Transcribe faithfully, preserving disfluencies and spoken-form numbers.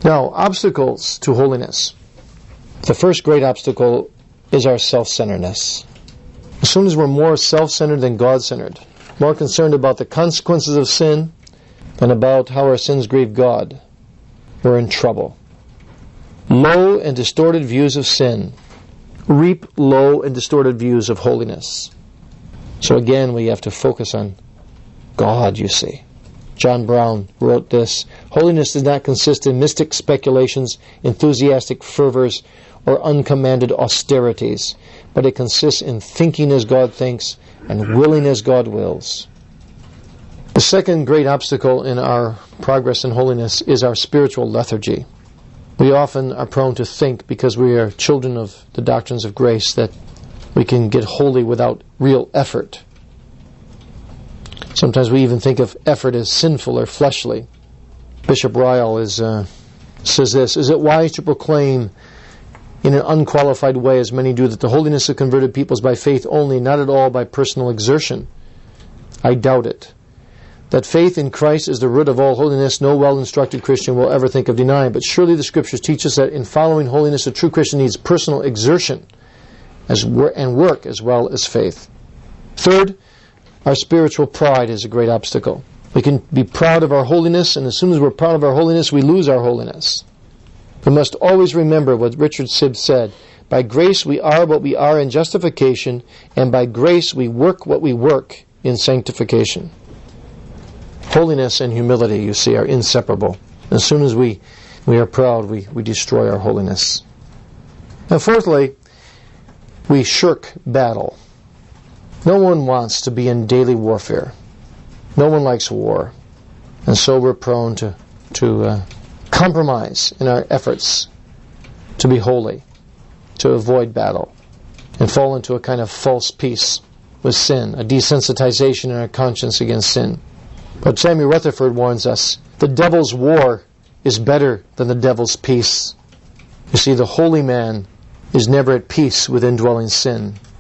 Now, obstacles to holiness. The first great obstacle is our self-centeredness. As soon as we're more self-centered than God-centered, more concerned about the consequences of sin than about how our sins grieve God, we're in trouble. Low and distorted views of sin reap low and distorted views of holiness. So again, we have to focus on God, you see. John Brown wrote this: holiness does not consist in mystic speculations, enthusiastic fervors, or uncommanded austerities, but it consists in thinking as God thinks and willing as God wills. The second great obstacle in our progress in holiness is our spiritual lethargy. We often are prone to think, because we are children of the doctrines of grace, that we can get holy without real effort. Sometimes we even think of effort as sinful or fleshly. Bishop Ryle is, uh, says this: is it wise to proclaim in an unqualified way, as many do, that the holiness of converted people is by faith only, not at all by personal exertion? I doubt it. That faith in Christ is the root of all holiness, no well-instructed Christian will ever think of denying. But surely the Scriptures teach us that in following holiness, a true Christian needs personal exertion as wor- and work as well as faith. Third, our spiritual pride is a great obstacle. We can be proud of our holiness, and as soon as we're proud of our holiness, we lose our holiness. We must always remember what Richard Sibbes said: by grace we are what we are in justification, and by grace we work what we work in sanctification. Holiness and humility, you see, are inseparable. As soon as we, we are proud, we, we destroy our holiness. And fourthly, we shirk battle. No one wants to be in daily warfare. No one likes war. And so we're prone to, to uh, compromise in our efforts to be holy, to avoid battle, and fall into a kind of false peace with sin, a desensitization in our conscience against sin. But Samuel Rutherford warns us, the devil's war is better than the devil's peace. You see, the holy man is never at peace with indwelling sin.